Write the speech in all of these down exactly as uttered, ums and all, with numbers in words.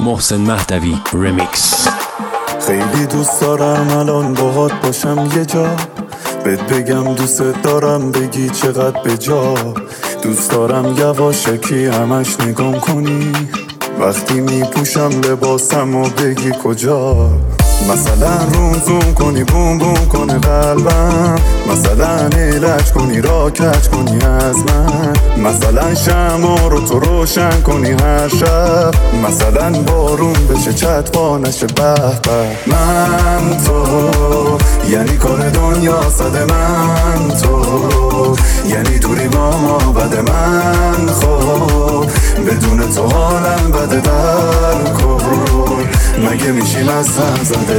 محسن مهدوی رمیکس. خیلی دوست دارم الان باهات باشم یه جا، بهت بگم دوست دارم بگی چقدر به جا. دوست دارم یواشکی همش نگام کنی وقتی میپوشم لباسم و بگی کجا. مثلا روم زوم کنی بوم بوم کنه قلبم، مثلا ایلج کنی را کج کنی از من، مثلا شمع رو تو روشن کنی هر شب، مثلا بارون بشه چتقا نشه به به. من تو یعنی کار دنیا صد من تو، یعنی دوری با ما بد من خب، بدون تو حالم بده در کن، مگه میشیم از هم زده.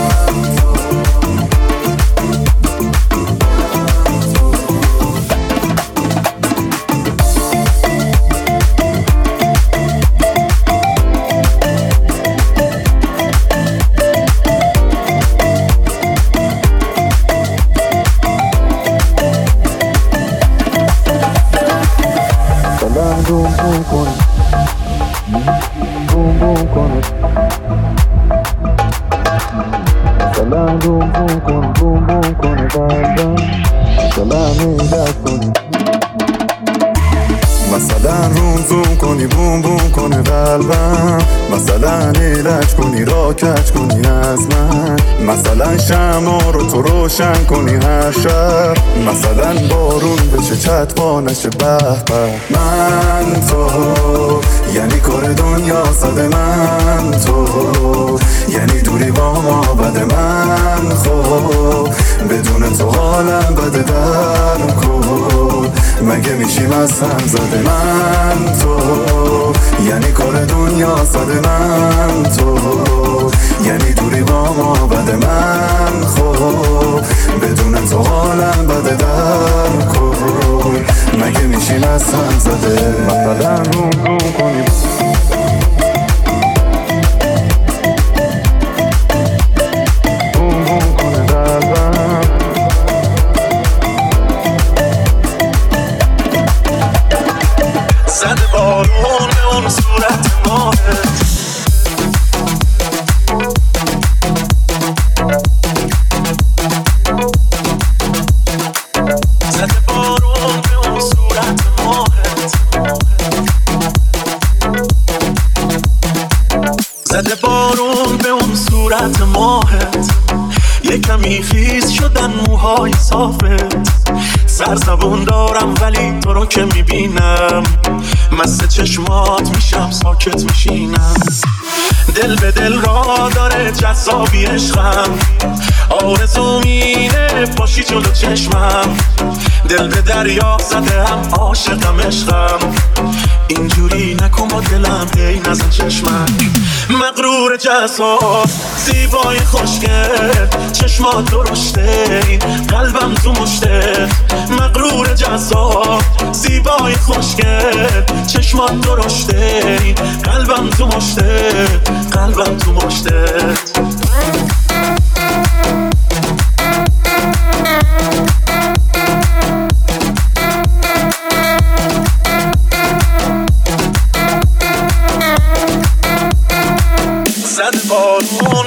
سلام بوم بوم کنه بوم بوم کنه، سلام بوم بوم کن بوم بوم کنه قلبم، سلام ایلج کنی، مثلا روم زوم کنی بوم بوم کنه قلبم، مثلا ایلج کنی را کج کنی از من، مثلا شمع رو تو روشن کنی هر شب، مثلا بارون بشه چتقا نشه به به. من تو یعنی کار دنیا صد من تو، یعنی دوری با ما بد من خب، بدون تو حالم بده در کن، مگه میشیم از هم زده. من تو یعنی کار دنیا صد من تو، یعنی دوری با ما بد من خب، بدون تو حالم بده در کن، مگه میشیم از هم زده. مثلا روم روم کنی بوم بوم کنه قلبم، زده بارون به اون صورت ماهت، زده بارون به اون صورت ماهت، زده بارون به اون صورت ماهت، یه کمی خیز شدن موهای صافت، سرزبون دارم ولی تو رو که میبینم مست چشمات میشم ساکت میشینم، دل به دل را داره جذابی عشقم، آرزو میره باشی جلو چشمم، دل به دریا زده هم عاشقم عشقم، اینجوری نکن با دلم هی نزن چشمم، مغرور جذاب زیبای خوشگل چشمات درشته این قلبم تو مشته، مغرور جذاب زیبای خوشگل چشمات درشته این قلبم تو مشته، قلبم تو مشته. زده بارون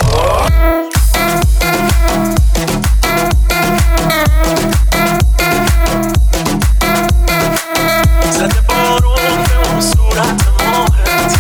زده بارون به اون صورت ماهت،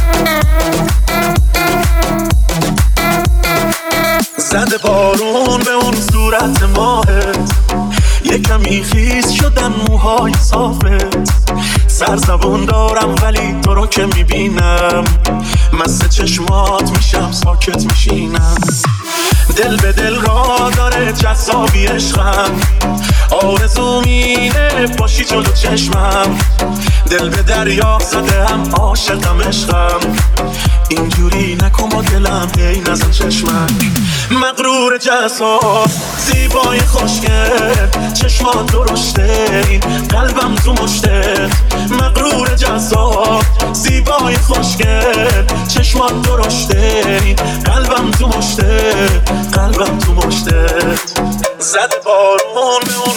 زده بارون به اون صورت ماهت، یه کمی خیز شدن موهای صافت، سرزبون دارم ولی تو رو که میبینم مست چشمات میشم ساکت میشینم، دل به دل را داره جذابی عشقم، آرزو میره باشی جلو چشمم، دل به دریا زده هم عاشقم عشقم، اینجوری نکن با دلم هی نزن چشمم، مغرور جذاب زیبای خوشگل چشمات درشته این قلبم تو مشته، مغرور جذاب زیبای خوشگل چشمات درشته این قلبم تو مشته، قلبم تو مشته. زده بارون به اون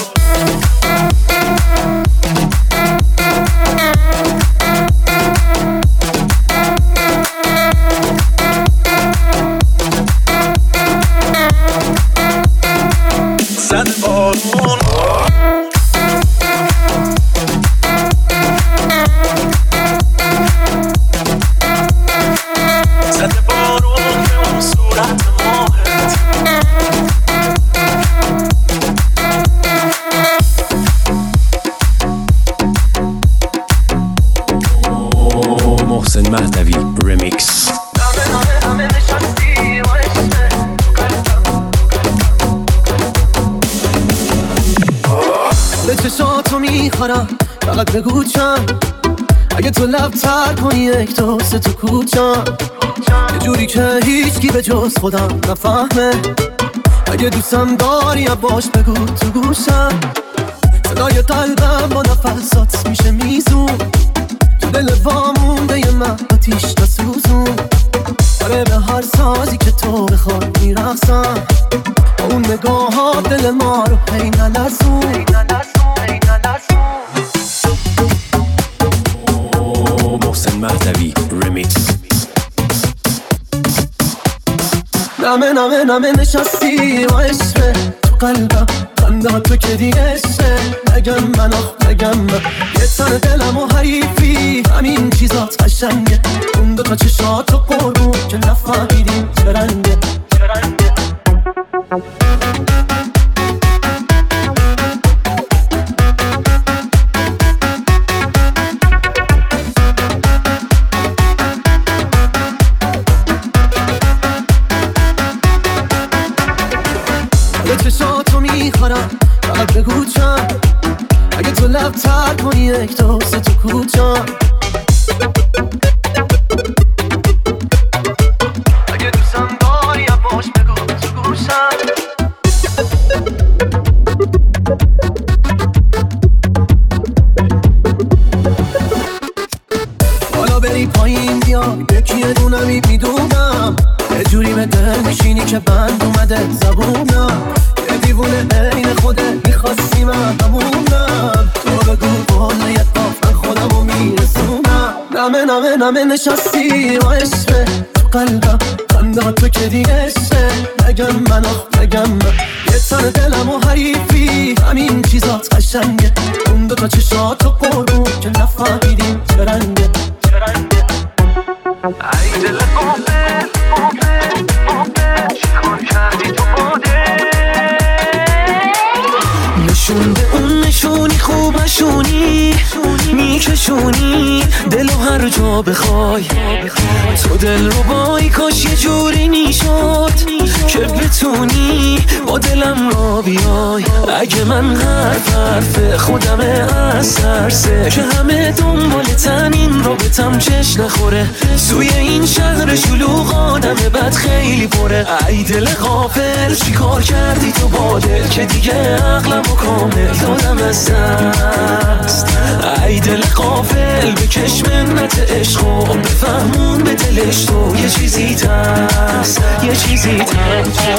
محسن مهدوی رمیکس. به چشاتو میخورم فقط بگو چند، اگه تو لب تر کنی یک دو سه تو کوچم، یه جوری که هیچکی به جز خودم نفهمه. اگه دوستم داری باش بگو تو گوشم، صدای قلبم با نفسات میشه میزون، تو دل وامونده یه من آتیش نسوزون. آره به هر سازی که تو بخوای میرقصم، با اون نگاه ها دل ما رو هی نلرزون. محسن مهدوی رمیکس. نمه نمه نمه نشستی و عشقه تو قلبم، خنده ها تو که دیگه عشقه. نگم من آخ نگم من، یه تن دلم و حریفی، همین چیزات قشنگه. اون دوتا چشات و قربون که نفهمیدیم چه رنگه. چشاتو میخورم فقط بگو چند، اگه تو لب تر کنی یک دو سه تو کوچم، اگه دوستم داری باش بگو تو گوشم. حالا بری پایین بیا یکی یه دونمی میدونم، یه جوری به دل میشینی که بند اومده زبونم. یه دیوونه عین خوده میخواستی من همونم، تو بگو بالا یه داف من خودمو میرسونم. نمه نمه نمه نشستی و عشقه تو قلبم، خنده ها تو که دیگه عشقه. نگم من آخ نگم من، یه تن دلم و حریفی، همین چیزات قشنگه. اون دوتا چشات و قربون که نفهمیدیم چه رنگه. ای دل قافل قافل قافل، چیکار کردی تو باده؟ نشون به اون نشونی خوب نشونی، میکشونی دلو هر جا بخوای. تو دل رو بای کاش یه جوری میشد که بتونی با دلم را بیای. اگه من حرف حرف خودمه از ترسه که همه دنبال تنین رو بتم چش نخوره. توی این شهر شلوغ آدم بد خیلی پره. ای دل غافل چیکار کردی تو با دل که دیگه عقلم و کامل دادم از دست. ای دل غافل بکش منت عشق و بفهمون به دلش تو یه چیزی تست، یه چیزی تست.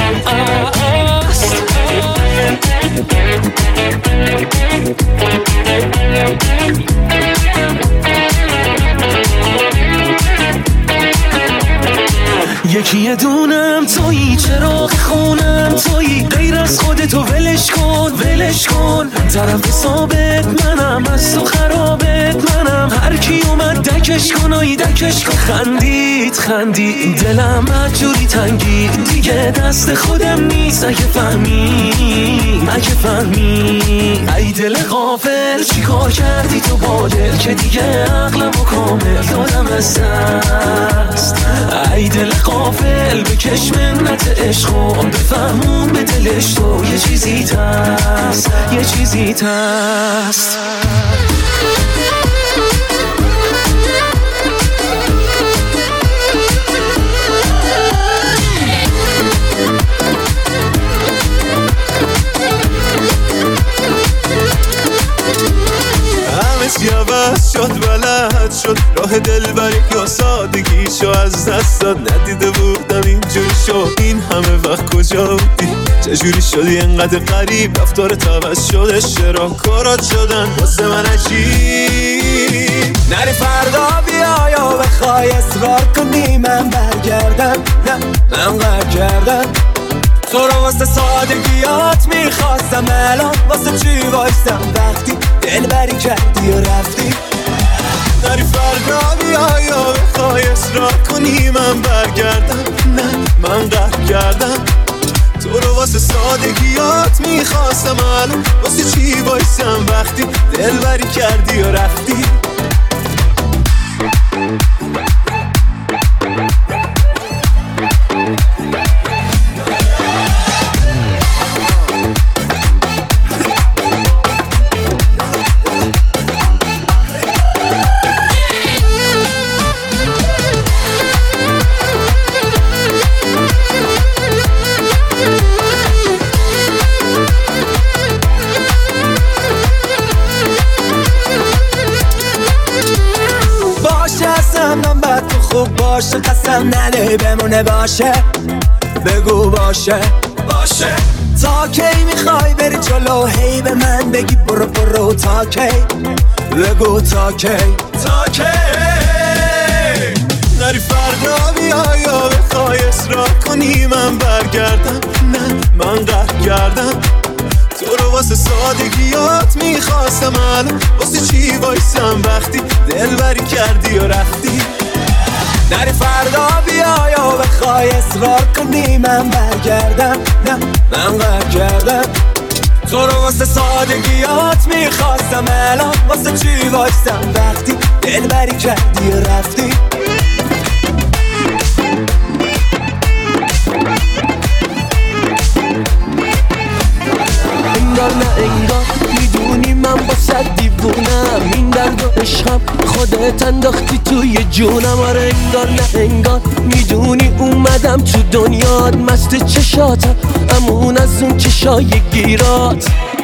یکی یه دونم تویی، چراغ خونم تویی، غیر از خودتو ولش کن ولش کن. طرف ثابت منم، از تو خرابت منم، هر کی اومد دکش کن آی دکش کن. خندید خندید دلم مجوری تنگی، دیگه دست خودم نیست اگه فهمی اگه فهمی. ای دل غافل چیکار کردی تو با دل که دیگه عقلم و کامل دادم از دست. ای دل غافل بکش منت عشق و بفهمون به دلش تو یه چیزی تست، یه چیزی تست. عوض شد بلد شد راه دلبری یا سادگیشو از دست داد. ندیده بودم اینجوری شد، این همه وقت کجا بودی؟ چجوری شدی انقدر غریب؟ رفتارت عوض شد، اشتراکارات شدن واسه من عجیب. نری فردا بیا یا بخوای اصرار کنی من برگردم، نه من قرد کردم. تو رو واسه سادگیات میخواستم، الان واسه چی وایستم وقتی دلبری کردی و رفتی؟ نری فردا بیا یا بخوای اصرار کنی من برگردم، نه من قهر کردم. تو رو واسه سادگیات میخواستم، الان واسه چی وایستم وقتی دلبری کردی و رفتی؟ من بعد تو خوب باشه قسم نده بمونه باشه بگو باشه باشه تا کی میخوای بری جلو هی به من بگی برو برو تا کی بگو تا کی تا کی نری فردا بیای یا بخوای اصرار کنی من برگردم نه من قهر کردم تو رو واسه سادگیات میخواستم الان واسه چی وایسم وقتی دلبری کردی و رفتی نری فردا بیای یا بخوای اصرار کنی من برگردم نه من قهر کردم تو رو واسه سادگیات میخواستم الان واسه چی وایسم وقتی دلبری کردی و رفتی انگار نه انگار میدونی من با صد دیوونم این درد و عشقم خودت انداختی توی جونم آره انگار نه انگار میدونی اومدم تو دنیات مست چشاتم امون از اون چشای گیرات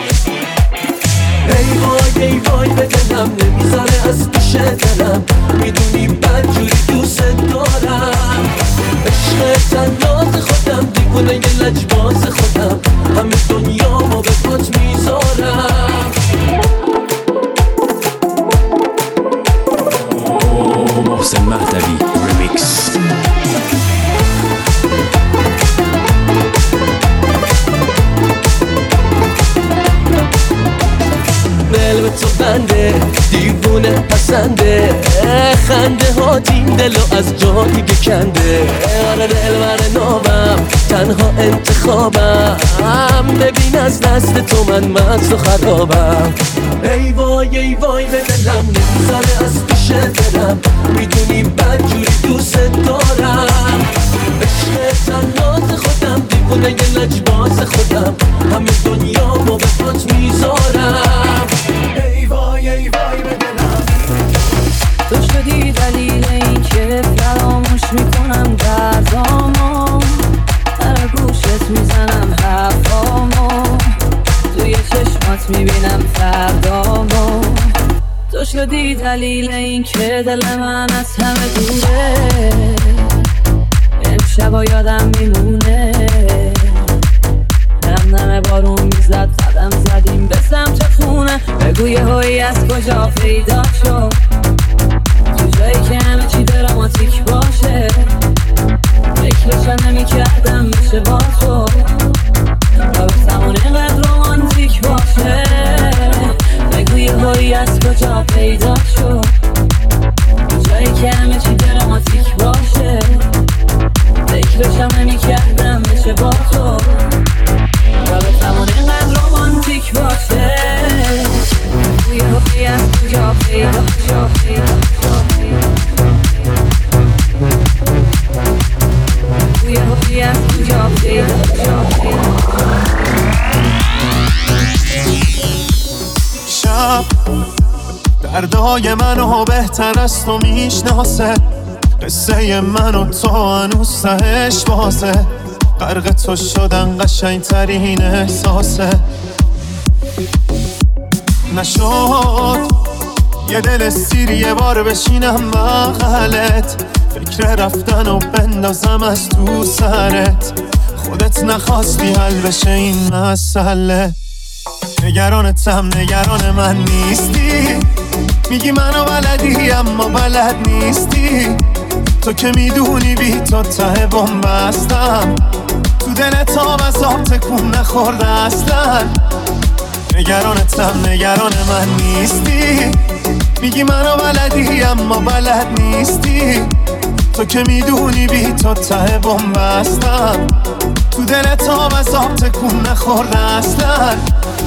ای وای ای وای به دلم نمیذاره از پیش دلم میدونی بدجوری دوست دارم عشق تناز خودم دیوونه یه لجباز خودم همه دنیا ما به پات میذارم محسن مهدوی رمیکس دل به تو بنده دیوونه پسنده خنده ها دین دلو از جا دیگه کنده آره دل بر نابم تنها انتخابم ببین از دست تو من مست و خرابم ای وای ای وای به دلم نمیذاره از پیش دلم میدونی بدجوری دوست دارم عشق تناز خودم دیوونه یه لجباز خودم همه دنیا با به پات میذارم ای وای ای وای به دلم تو شدی دلیل این که فراموش میکنم دردامو در گوشت میزنم حرفامو توی چشمات میبینم فردامو تو شدی دلیل این که دل من از همه دوره امشبا یادم میمونه نم نم بارون میزد زدم زدیم به سمت خونه بگو یه هایی از کجا پیدا شد تو جایی که همه چی دراماتیک باشه فکرشم نمی کردم میشه با تو رابطمون اینقدر رومانتیک باشه بگو یه هایی از کجا پیدا شد تو جایی که همه چی دراماتیک باشه فکرشم نمی کردم میشه با تو رابطمون اینقدر رومانتیک باشه توی حقی از کجا پیدا شد توی حقی از کجا پیدا شب دردای منو بهتر از تو میشناسه قصه من و تو هنوز تهش بازه غرق تو شدن قشنگ ترین احساسه نشد یه دل سیر یه بار بشینم بغلت فکر رفتن و بندازم از تو سرت خودت نخواستی حل بشه این مسئله نگرانتم نگران من نیستی میگی منو بلدی اما بلد نیستی تو که میدونی بی تو ته بومبستم تو دلت آب از آب تکون نخورده اصلا نگرانتم نگران من نیستی میگی منو بلدی اما بلد نیستی تو که میدونی بی تو ته بومبستم تو دلت آب از آب تکون نخورده اصلا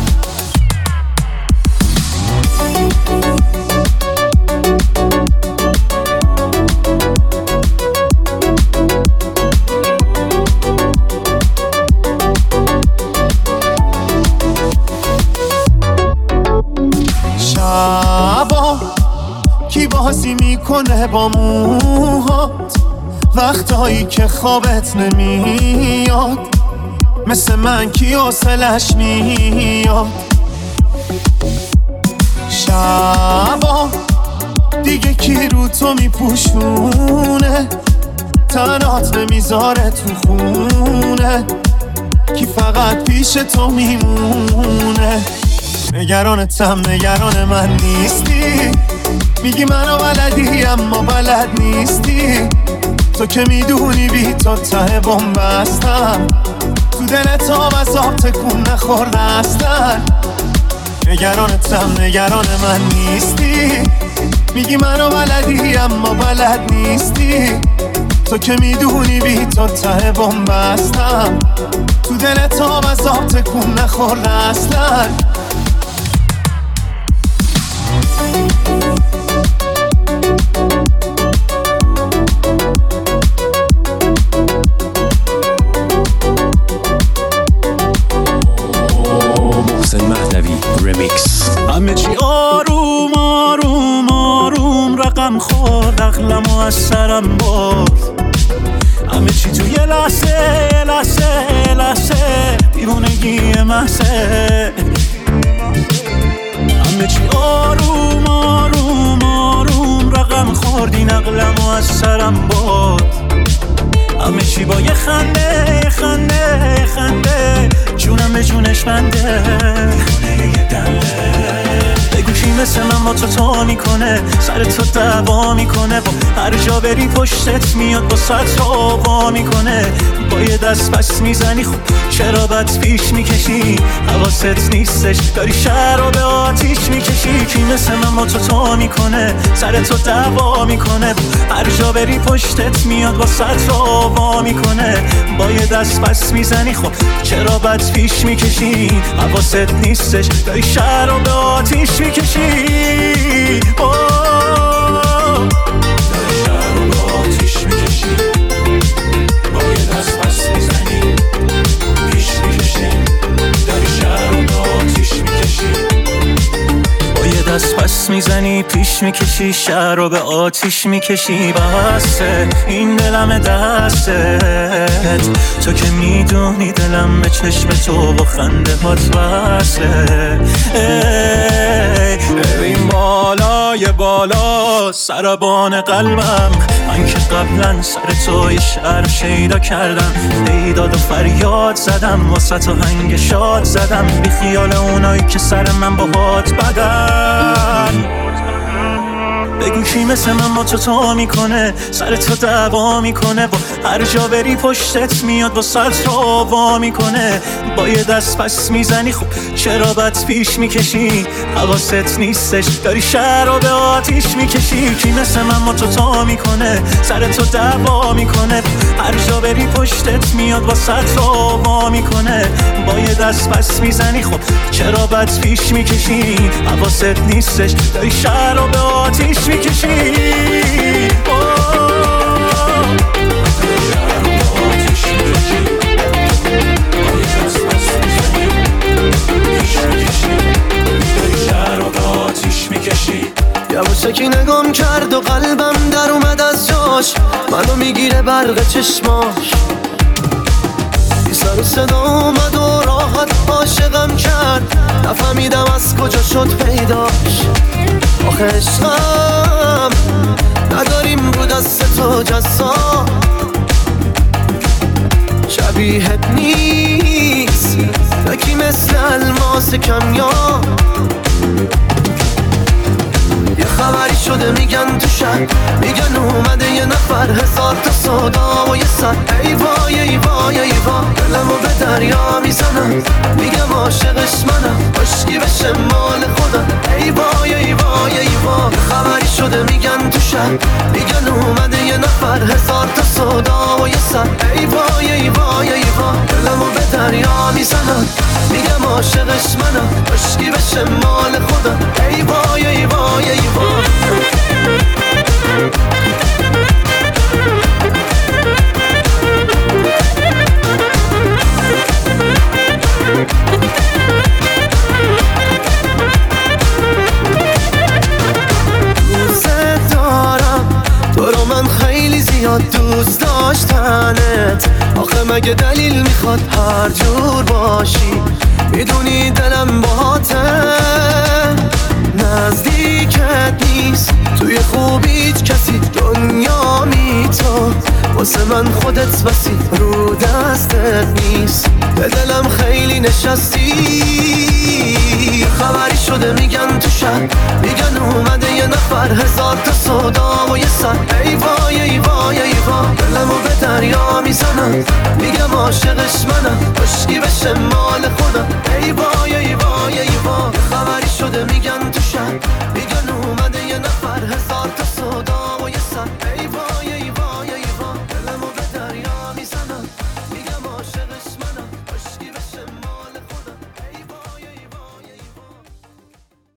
شبا کی بازی میکنه با موهات وقتایی که خوابت نمیاد مثل من کی حوصلش میاد شبا دیگه کی رو تو میپوشونه، تنات نمیذاره تو خونه، کی فقط پیش تو میمونه. نگرانتم نگران من نیستی، میگی منو بلدی اما بلد نیستی. تو که میدونی بی تو ته بومبستم، تو دلت هم از آب تکون نخورده اصلا. نگرانتم نگران من نیستی، میگی منو بلدی اما بلد نیستی. تو که میدونی بی تو ته بومبستم، تو دلت هم از آب تکون نخورده اصلا. محسن مهدوی رمیکس. همه چی آروم آروم آروم رقم خورد، عقلمو از سرم برد. همه چی تو یه لحظه یه لحظه یه لحظه دیوونگی محضه. همه چی آروم آروم آروم رقم خورد، این عقلمو از سرم برد. همه چی با یه خنده یه خنده یه خنده، جونم به جونش بنده. بگو کی مثل من با تو تا میکنه، سر تو دعوا میکنه، با هر جا بری پشتت میاد با سطر آوا میکنه. با یه دست پس میزنی خب چرا بد پیش میکشی، حواست نیستش داری شهر رو به آتیش میکشی. کی مثل من با تو تا میکنه، سر تو دعوا میکنه، هر جا بری پشتت میاد با سطر آوا میکنه. با یه دست پس میزنی خب چرا بد پیش میکشی، حواست نیستش داری شهر رو به آتیش میکشی. داری شهر رو به آتیش میکشی. با یه دست پس میزنی پیش میکشی، داری شهر رو به آتیش میکشی. با یه دست پس میزنی پیش میکشی، شهر رو به آتیش میکشی. بسته این دلم دستت، تو که میدونی دلم به چشم تو با خنده هات وصله. ببین بالای بالا سربان قلبم، من که قبلا سر تو یه شعر شیدا کردم، بیداد و فریاد زدم، واسه تو هنگ شاد زدم، بی خیال اونایی که سر من با هات بدن. بگو کی مثل من با تو تا میکنه، سر تو دعوا میکنه، با هر جا بری پشتت میاد با سطر آوا میکنه. با یه دست پس میزنی خب چرا بد پیش میکشی، حواست نیستش داری شهر رو به آتیش میکشی. کی مثل من با تو تا میکنه، سر تو دعوا میکنه، هر جا بری پشتت میاد با سطر آوا میکنه. با یه دست پس میزنی خب چرا بد پیش میکشی، حواست نیستش داری شهر رو به آتیش میکشی. یواشکی نگام کرد و قلبم در اومد از جاش، منو میگیره برق چشماش. بی سر و صدا اومد و راحت عاشقم کرد، نفهمیدم از کجا شد پیداش. آخه عشقم نداریم رو دست تو جذاب، شبیهت نیست یکی مثل الماس کمیاب. یه خبری شده میگن تو شهر، میگن اومده یه نفر، هزار تا صدا و یه سر. ای وای ای وای ای وای دلمو به دریا میزنم، میگم عاشقش منم، عشقی بشه مال خودم. ای وای ای وای ای وای یه خبری شده میگن تو شهر، میگن اومده یه نفر، هزار تا صدا و یه سر. ای وای ای وای ای وای دلمو به دریا میزنم، میگم عاشقش منم، عشقی بشه مال خودم. ای وای ای وای ای وای. دوست دارم تو رو من خیلی زیاد دوست داشتنت، آخه مگه دلیل میخواد هر جور باشی، میدونی دلم باهاته. نزدیکت نیست، توی خوبیت کسی دنیا میتا، واسه من خودت بسی رو دستت نیست. به دلم خیلی نشستی، خبری شده میگن تو شهر، میگن اومده یه نفر، هزار تا صدا و یه سر. ای وای ای وای ای وای، دلمو به دریا میزنم، میگم عاشقش منم، بشکی بشه مال خودم. ای وای ای وای ای وای، خبری شده میگن تو شهر، میگن اومده یه نفر، هزار تا صدا و یه سر.